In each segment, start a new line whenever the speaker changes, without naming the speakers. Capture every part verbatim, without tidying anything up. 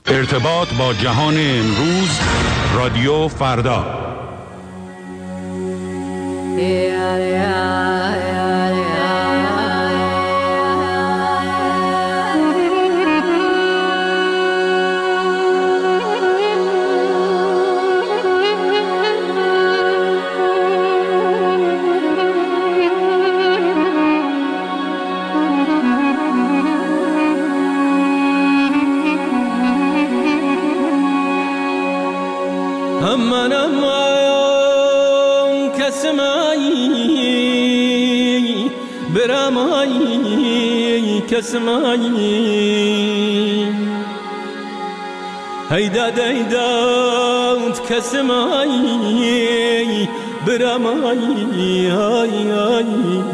ارتباط با جهان امروز، رادیو فردا.
كسماني هيدا ديدا كسماني برماني هاي هاي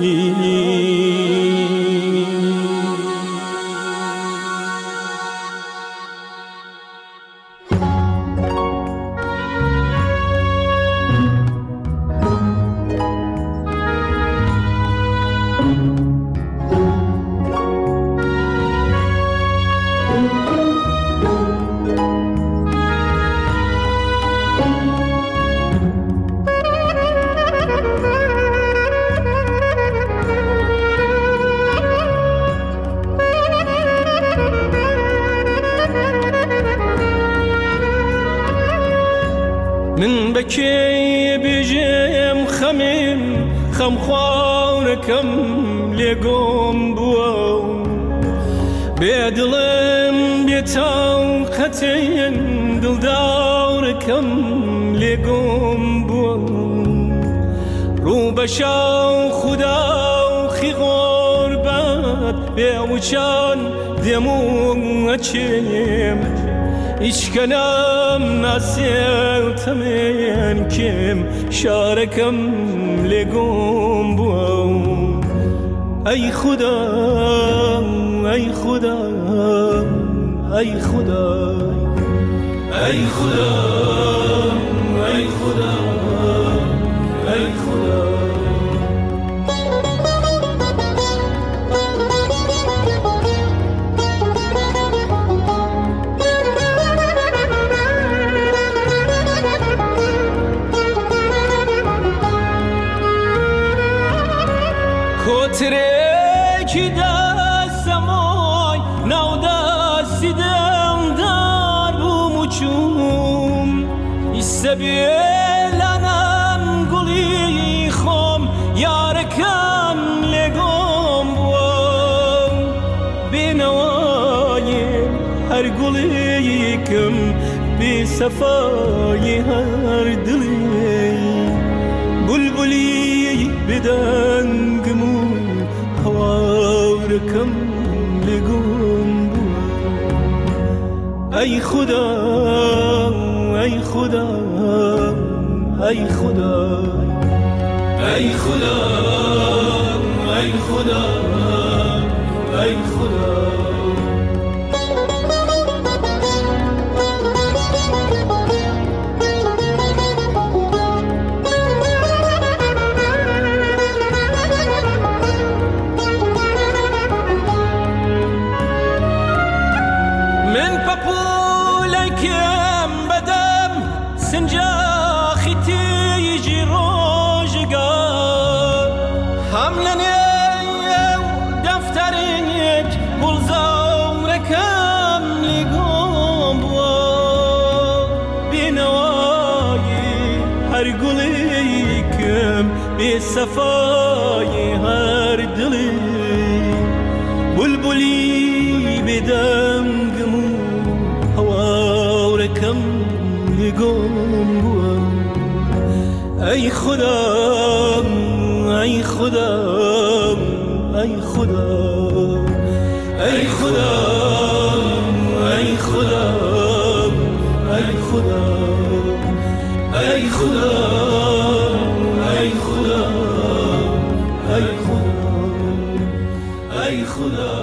من بكي بجيم خميم خم خواركم لقوم بوام بيدلم بيتاو ختين دل داركم لقوم بوام رو بشاو خداو خي غربت بيوچان دمو اچيم hiç kelam nasıl temen kim şarekam legum bu ay khuda ay khuda ay khuda ay khuda ay khuda ay khuda ترکی دستمای نو دستی دم در بومچوم استبیلنم گلی خم یارکم لگم بوم بینوای هر گلی کم بی صفای هر دلی بلبلی بدن هواركم لقوم أي خدا أي خدا أي خدا أي خدا أي خدا أي خدا صفای هر دلی بلبلی بدم گمو هوارکم لگم بوم ای خدا ای خدا ای خدا ای خدا ای خدا ای خدا ای خدا ای خدا ای خدا ای خدا.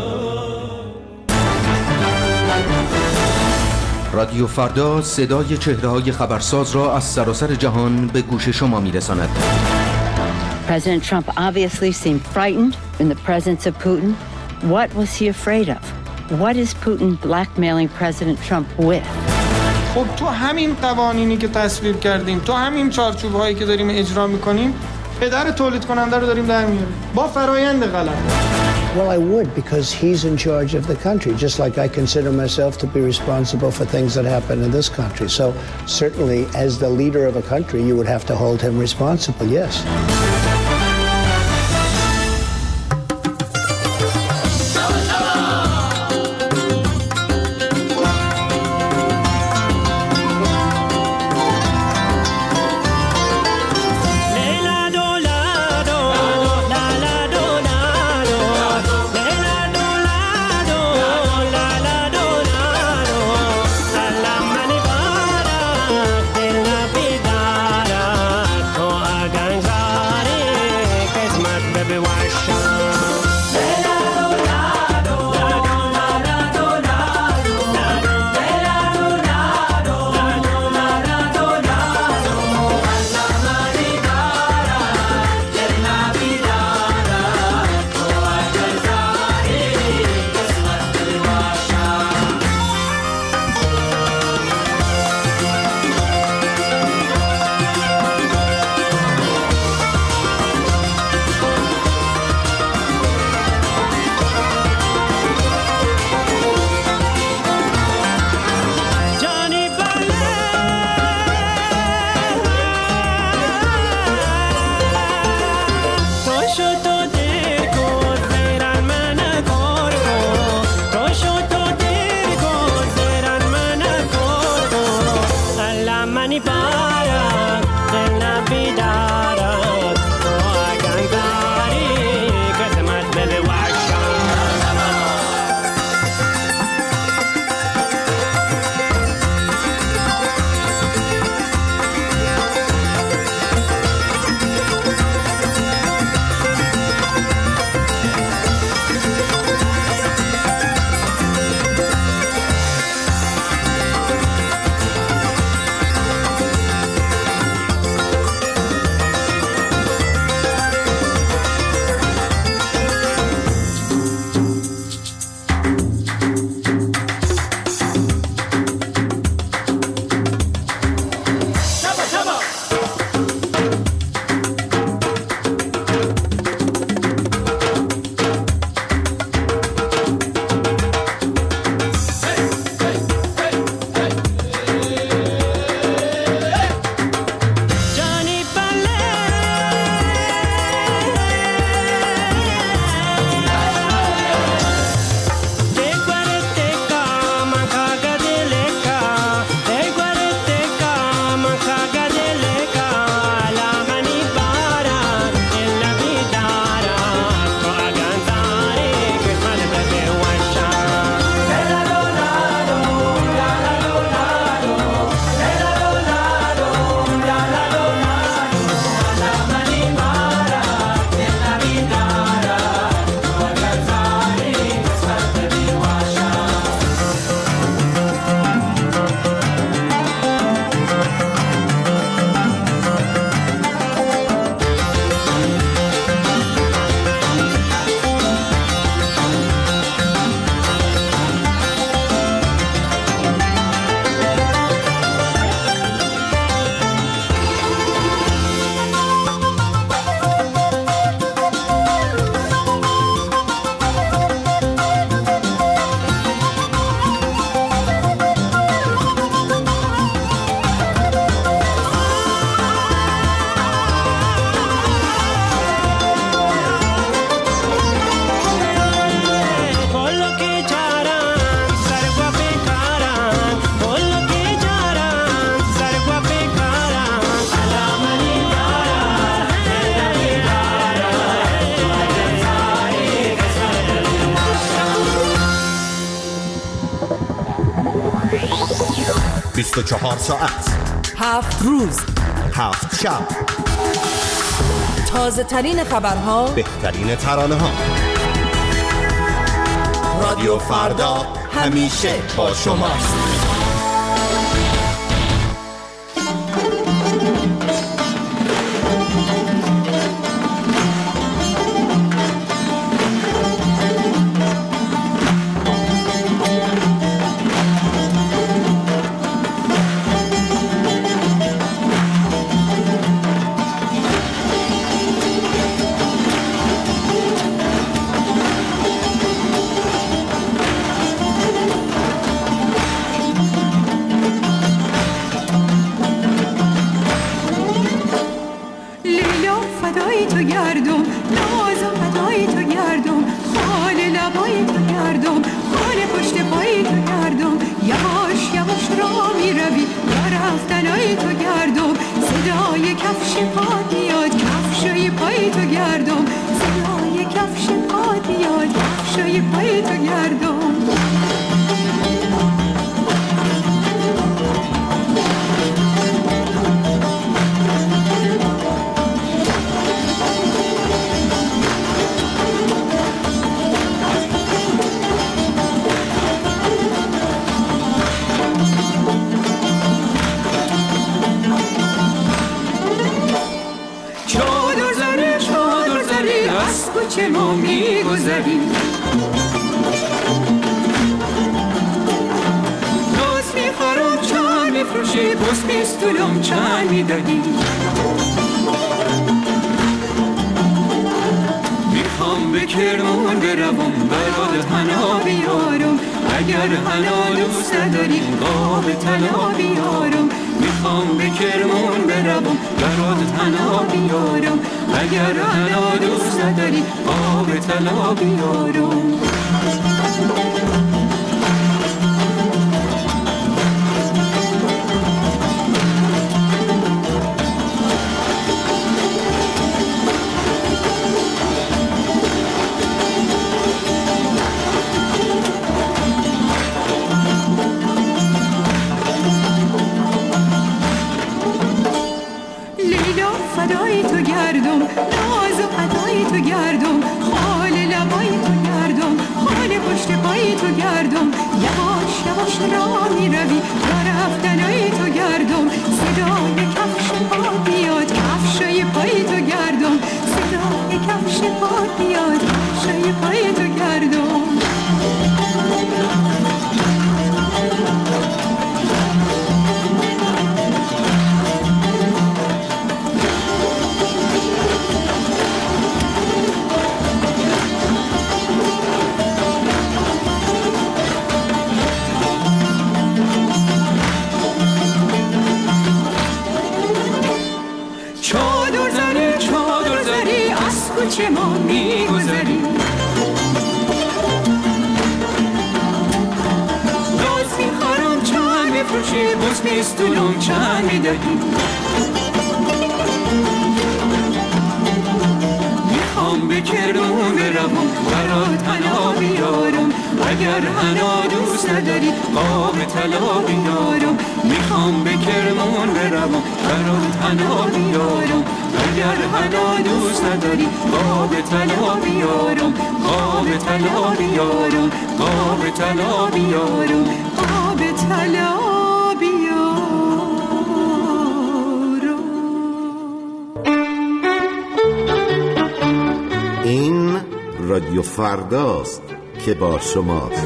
رادیو فردا صدای چهره‌های خبرساز را از سراسر جهان به گوش شما می‌رساند.
President Trump obviously seemed frightened in the presence of Putin. What was he afraid of? What is Putin blackmailing President Trump with?
خب تو همین قوانینی که تصویب کردیم، تو همین چارچوب‌هایی که داریم اجرا می‌کنیم، پدر تولید کننده رو داریم در میاریم با فرایند غلط.
Well, I would, because he's in charge of the country, just like I consider myself to be responsible for things that happen in this country. So certainly, as the leader of a country, you would have to hold him responsible, yes.
بیست و چهار ساعت،
هفت روز،
هفت شب،
تازه ترین خبرها،
بهترین ترانه ها. رادیو فردا همیشه با شماست.
کوچه ما میگذریم. روز میخورم چند میفروشی بس بیستولم چند میدهی. میخوام به کرمون بروم برات حنا بیارم، اگر حنا دوست نداری آب طلا بیارم. میخوام به کرمون بروم برات حنا بیارم، اگر حنا دوست نداری آب طلا بیارم. فدای تو گردم، ناز و عطای تو گردم، خال لبای تو گردم، خال پشت پای تو گردم. یواش یواش راه می روی تا رفتنای تو گردم، صدای کفش پا بیاد کفشای پای تو گردم، صدای کفش پا بیاد کفشای پای تو گردم. کوچه ما میگذریم. روز میخورم چند میفروشی بس بیستولم چند میدهی. میخوام به کرمون بروم برات حنا بیارم، اگر حنا دوست نداری آب طلا بیارم. میخوام به کرمون بروم برات حنا بیارم، اگر حنا دوست نداری آب طلا بیارم، آب طلا بیارم، آب طلا بیارم، آب طلا بیارم.
این رادیو فرداست که با شماست.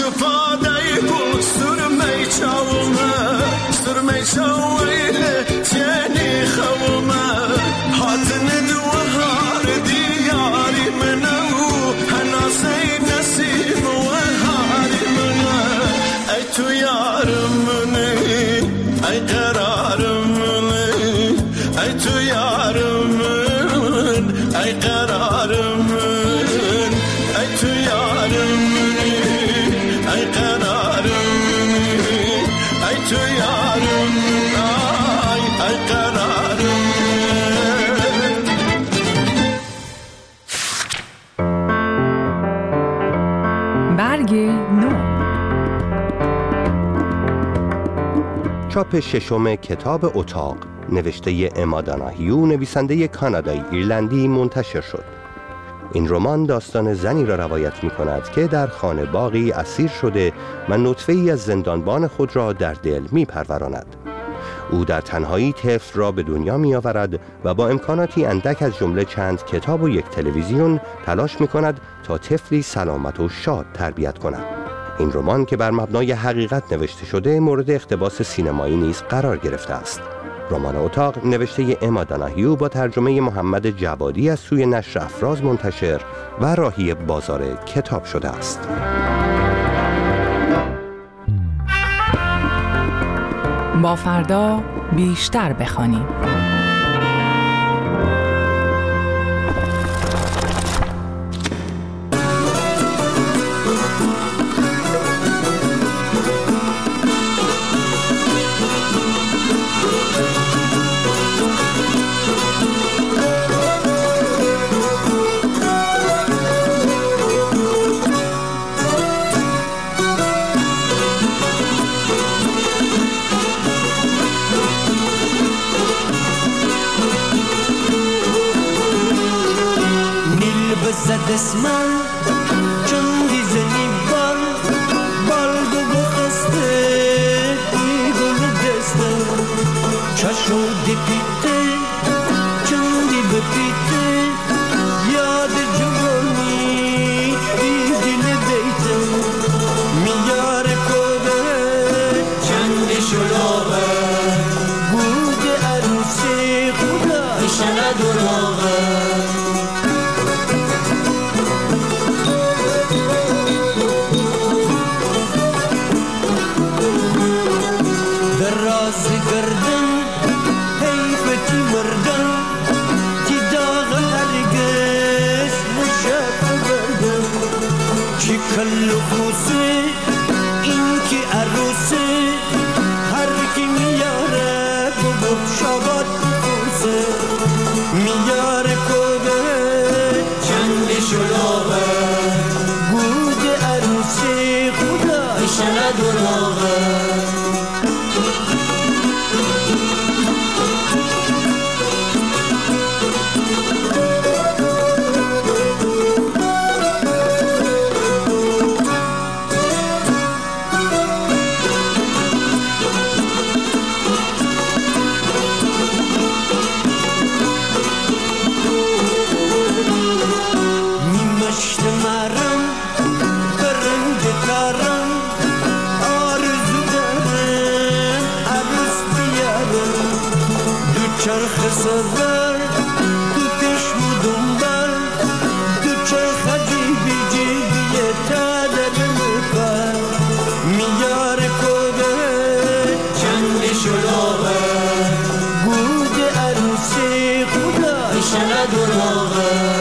kıpadayı bu sürmey çavuma sürmey çavuyla seni kavuma hatını duvar diyari menu hanasey nesim ve harimuna ay tu yarımını ay kararımını ay tu yarımın ay kararımın ay tu yarımın ay kararımın ay tu yarımın ay ay kararımın.
برگ نو.
چاپ ششم کتاب اتاق نوشته اما داناهیو نویسنده کانادایی ایرلندی منتشر شد. این رمان داستان زنی را روایت می کند که در خانه باغی اسیر شده و نطفه‌ای از زندانبان خود را در دل می پروراند. او در تنهایی طفل را به دنیا می آورد و با امکاناتی اندک از جمله چند کتاب و یک تلویزیون تلاش می کند تا طفلی سلامت و شاد تربیت کند. این رمان که بر مبنای حقیقت نوشته شده مورد اقتباس سینمایی نیز قرار گرفته است. رمان اتاق نوشته اما داناهیو با ترجمه محمد جوادی از سوی نشر افراز منتشر و راهی بازار کتاب شده است.
با فردا بیشتر بخوانیم.
دسمال چندی زنی بال بال دو بخسته ای گل دسته چشو دی پیته چندی بپیته یاد جوانی ای دل دیته میار کوده چندی شلوغه بود عروسی خدا ایشالا دروغه کلو خوزه این که عروسه هر کی میاره بگو شبات خوزه میاره کده چند شلوغه بود عروسه خدا ایشالا دروغه چرخ سفر تو تشم دنبال تو چرخ جیبی جیبی تا در مکار میار کده چند شلوغه بود عروسی خدا ایشالا دروغه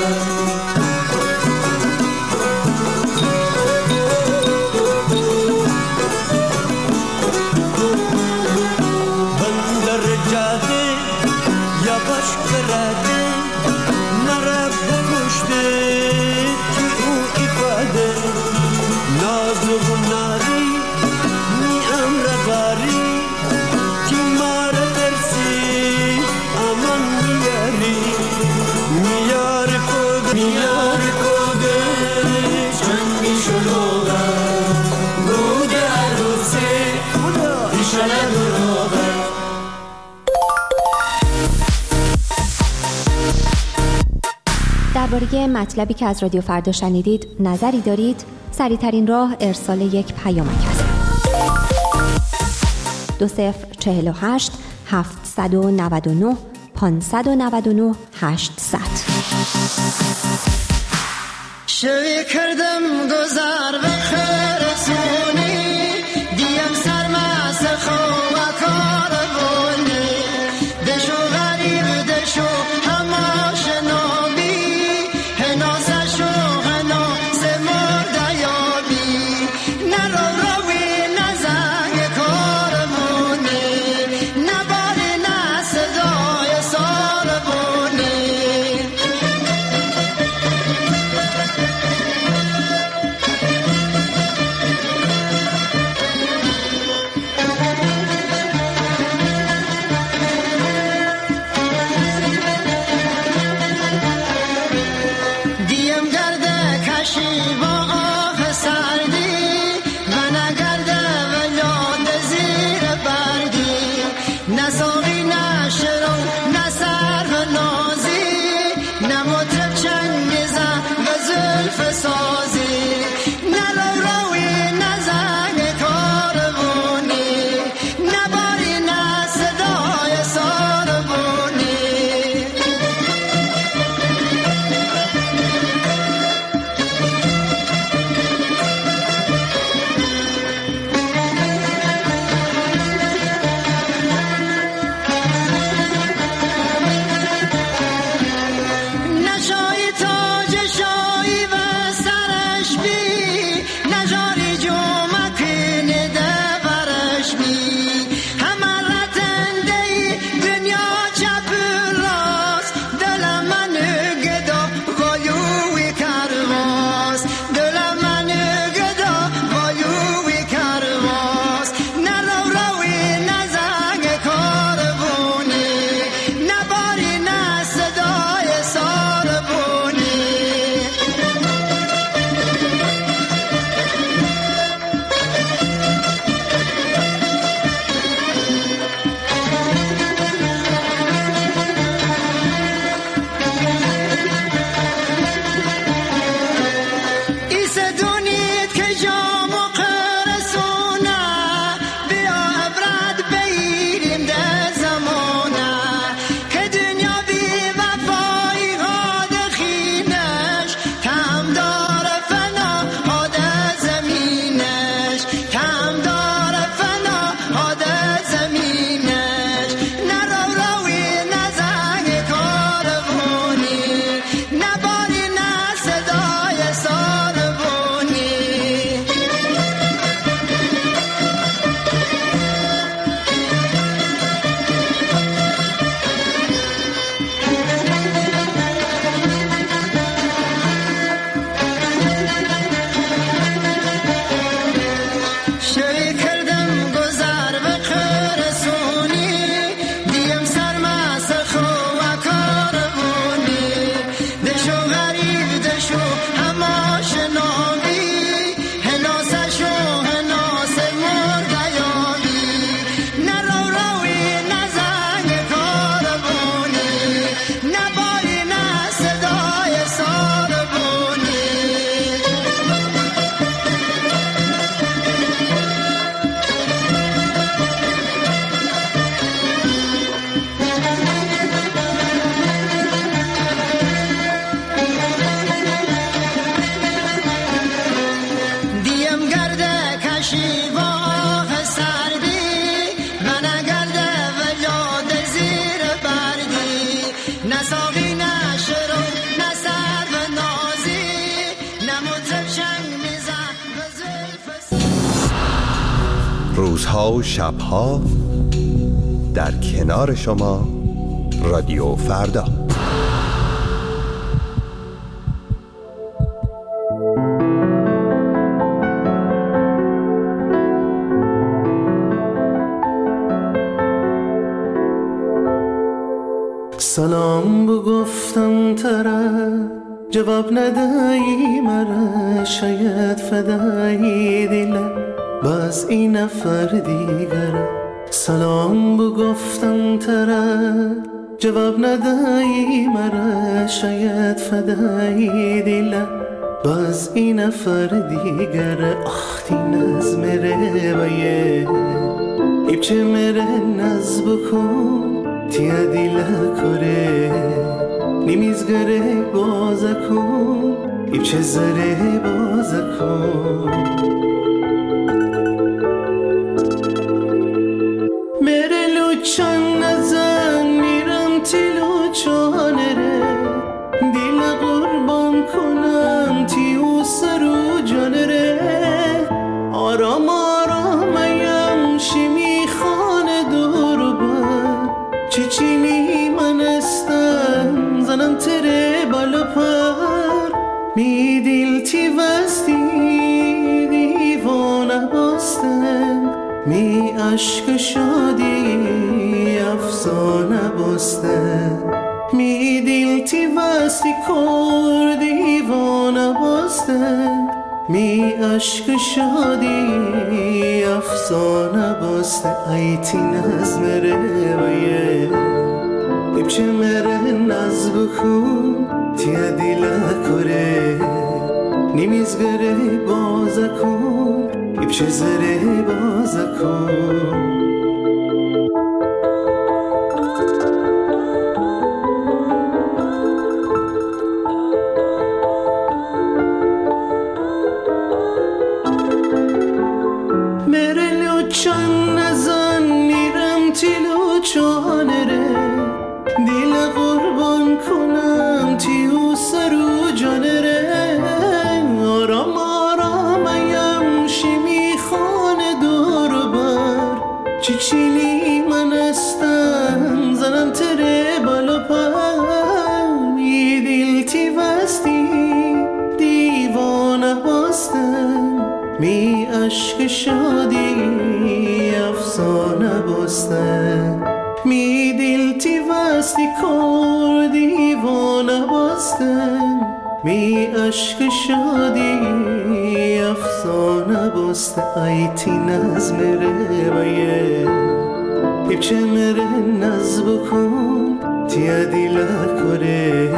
درباره مطلبی که از رادیو فردا شنیدید نظری دارید؟ سریع‌ترین راه ارسال یک پیامک است. دو صفر چهل و هشت هفتصد و نود و نه پانصد و نود و نه هشتصد.
شوی کردم گذار به خرسونی دیم سرماس خواه کار بونی دشو غریب دشو همه شنابی هناسه شو هناسه مرده یابی نرو روی نزنگ کار بونی نباری نصدای سار بونی
روزها و شبها در کنار شما رادیو فردا.
سلام بگفتم تره جواب ندهی مره شاید فدایی دله باز این نفر دیگره. سلام بگفتم تره جواب ندهی مره شاید فدایی دله باز این نفر دیگر آختی نز مره بایه ایبچه مره نز بکن تیا دیل کره نیمیزگره باز کن ایبچه زره باز کن مره لوچان نزن میرم تی لوچانه ره دیل قربان کنم تیو سرو جانه ره آرام آرامیم شیمی خانه دور بر چی چینی من استم زنم تره بالا پر می دیل تی وستی دیوانه باستم می عشق شادی افسانه باستم می دیل تی وستی کر دیوانه باستم می عشق شادی افسانه باسته ایتی نز مره بایه ایبچه مره نز بکن تیا دیله کره نیمیزگره بازه کن ایبچه زره بازه کن چان نزن میرم تیلو چانه ره دیل قربان کنم تیو سرو جانه ره آرام آرامیم شیمی خانه دور بر چی چینی من استم زنم تره بالا پر می دیل تی وستی دیوانه باستم می عشق شادی افسانه باستم می دیل تی وستی کر دیوانه باستم می عشق شادی افسانه باسته ایتی نز مره بایه ایبچه مره نز بکن تیا دیله کره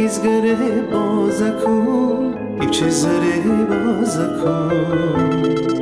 نیمیزگره بازه کن ایبچه زره بازه کن